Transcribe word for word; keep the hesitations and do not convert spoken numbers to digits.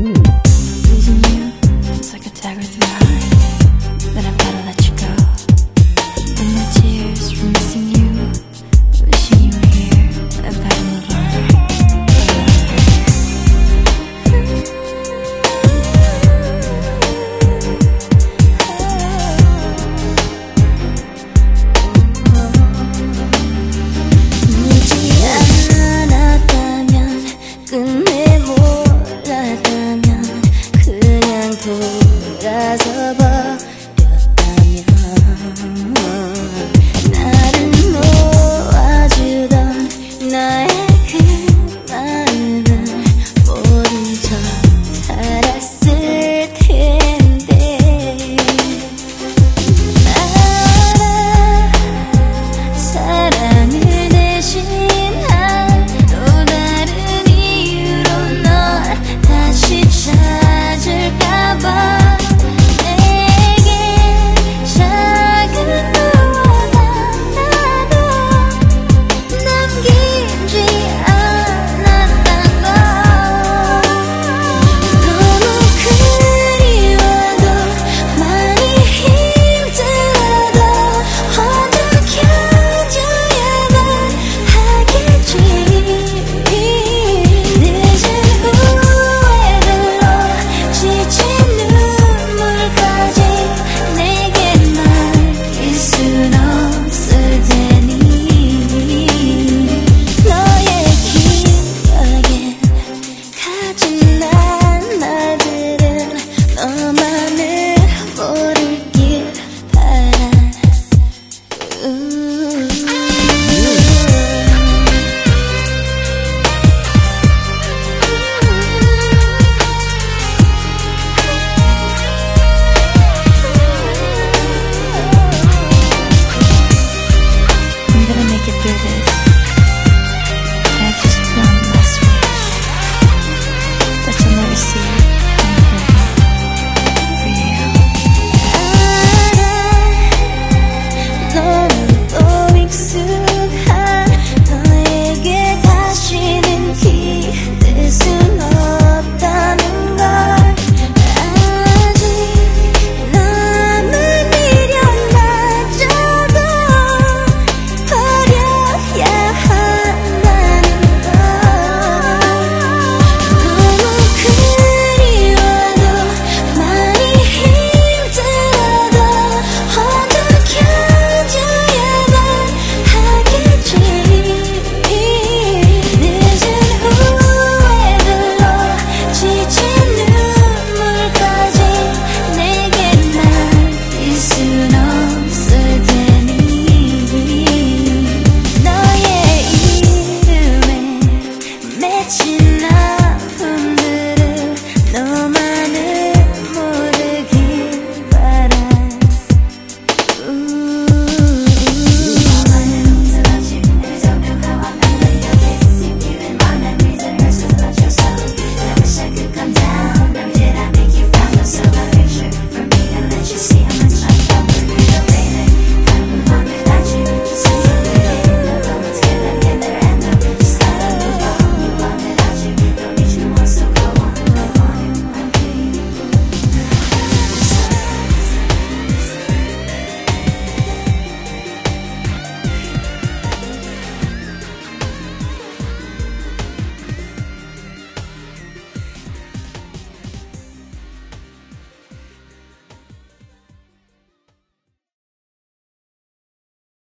Losing you, it's like a dagger through the heart. But I've gotta let you go. And the tears from missing you, wishing you were here. I've gotta move on. 끝내 몰랐다면 그냥 돌아서 버렸다면 나를 놓아주던 나의 그 마음을 모른 척 살았을 텐데 알아 사랑을 대신한 또 다른 다시 찾을까봐 내게 작은 무엇 하나도 남기지 않았단 걸 너무 그리워도 많이 힘들어도 혼자 견뎌야만 하겠지 늦은 후회들로 지친 눈물까지 내게 맡길 순 없을 테니 너의 기억에 가진 난 말들은 너무